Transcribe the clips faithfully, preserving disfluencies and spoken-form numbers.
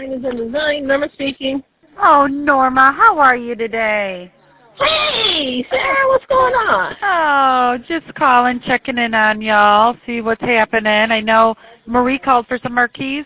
Designers and Design. Norma speaking. Oh, Norma, how are you today? Hey, Sarah, what's going on? Oh, just calling, checking in on y'all, see what's happening. I know Marie called for some marquees.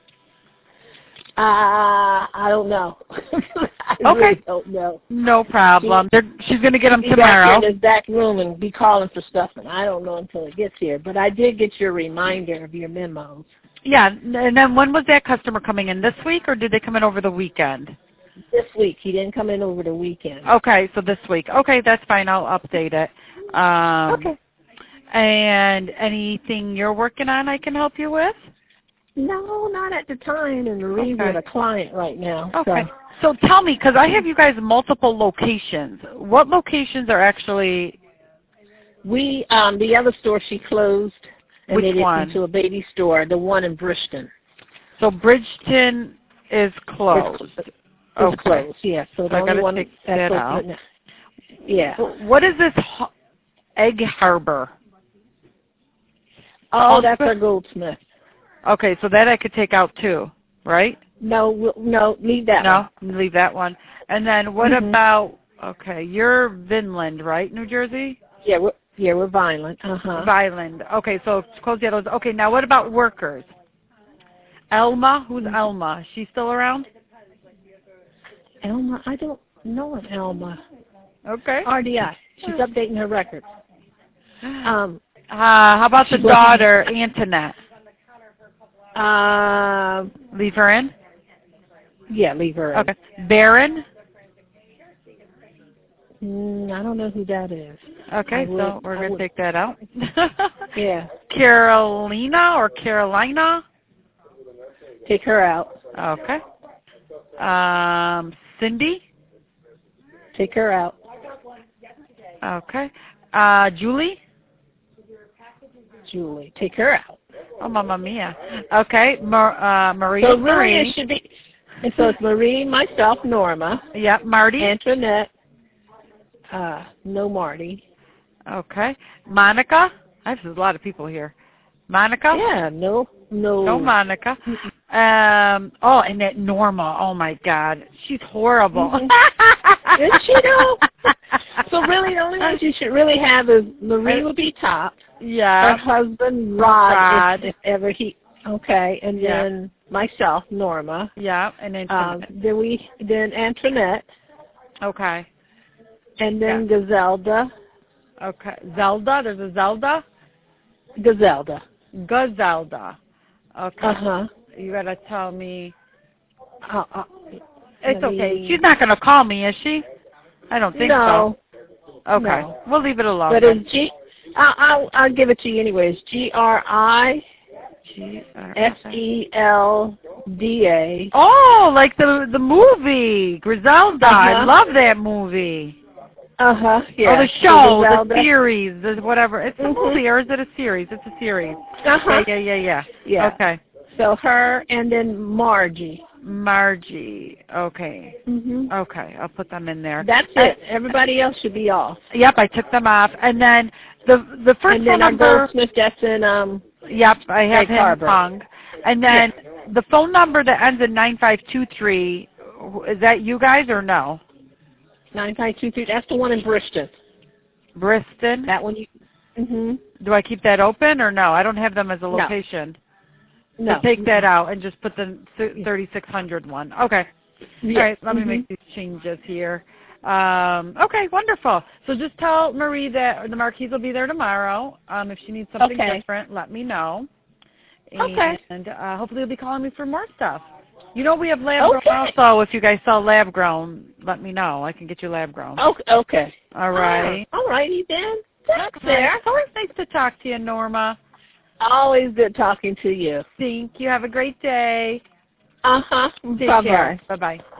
Uh, I don't know. I okay. really don't know. No problem. She, she's going to get them be tomorrow. Back in this back room and be calling for stuff, and I don't know until it gets here. But I did get your reminder of your memos. Yeah, and then when was that customer coming in, this week, or did they come in over the weekend? This week. He didn't come in over the weekend. Okay, so this week. Okay, that's fine. I'll update it. Um, okay. And anything you're working on I can help you with? No, not at the time, and Marie's okay. with a client right now. Okay. So, so tell me, because I have you guys multiple locations. What locations are actually? We, um, the other store she closed and Which made it one? into a baby store, the one in Bridgeton. So Bridgeton is closed. It's, it's okay. closed, yeah. So the so I only gotta one take that's that open out. now. Yeah. What is this Egg Harbor? Oh, that's our Goldsmith. Okay, so that I could take out too, right? No, no, leave that no, one. No, leave that one. And then what mm-hmm. about, okay, you're Vinland, right, New Jersey? Yeah, we're, yeah, we're Vineland. Uh-huh. Vineland. Okay, so close the others. Okay, now what about workers? Elma, who's mm-hmm. Elma? Is she still around? Elma, I don't know an Elma. Okay. R D I. She's updating her records. Um, uh, how about the daughter, Antoinette? Um, leave her in? Yeah, leave her in. Okay. Baron? Mm, I don't know who that is. Okay, would, so we're going to take that out. yeah. Carolina or Carolina? Take her out. Okay. Um, Cindy? Take her out. Okay. Uh, Julie? Julie. Take her out. Oh, Mamma Mia. Okay, Mar uh, Marie. So really Marie. it should be, and so it's Marie, myself, Norma. Yeah, Marty. Antoinette. Uh, no Marty. Okay. Monica. I have a lot of people here. Monica? Yeah, no, no. No Monica. Um, oh, and that Norma. Oh, my God. She's horrible. Mm-hmm. Is she, though? So really the only ones you should really have is Marie will be top. Yeah. Her husband, Rod, Rod. If, if ever he, okay, and yeah. then myself, Norma. Yeah, and Antoinette. Um, then we, then Antoinette. Okay. And then yeah. Gazelda. Okay. Zelda? There's a Zelda? Gazelda. Gazelda. Okay. Uh-huh. You got to tell me. Uh, uh, it's okay. Me... She's not going to call me, is she? I don't think no. so. Okay. No. We'll leave it alone. But it's G... I'll, I'll, I'll give it to you anyways. G R I S E L D A. Oh, like the the movie, Griselda. Uh-huh. I love that movie. Uh-huh, yeah. Oh, the show, the, the series, the whatever. It's a mm-hmm. movie, or is it a series? It's a series. Uh-huh. Yeah, yeah, yeah, yeah. Yeah. Okay. So her and then Margie. Margie. Okay. Mhm. Okay, I'll put them in there. That's it. Everybody else should be off. Yep, I took them off. And then the the first and then phone our number. Goldsmith, that's in um. Yep, I have him Harbor. hung. And then yes. the phone number that ends in nine five two three. Is that you guys or no? Nine five two three. That's the one in Bridgeton. Bridgeton. That one you. Mhm. Do I keep that open or no? I don't have them as a location. No. No. So take that out and just put the thirty-six hundred one. Okay. Yes. All right, let mm-hmm. me make these changes here. Um, okay, wonderful. So just tell Marie that the marquees will be there tomorrow. Um, if she needs something okay. different, let me know. And, okay. And uh, hopefully you'll be calling me for more stuff. You know we have lab okay. grown also. If you guys sell lab grown, let me know. I can get you lab grown. Okay. Okay. All right. All righty then. Thanks, okay. Sarah. It's always nice to talk to you, Norma. Always good talking to you. Thank you. Have a great day. Uh-huh. Take Bye-bye. care. Bye-bye.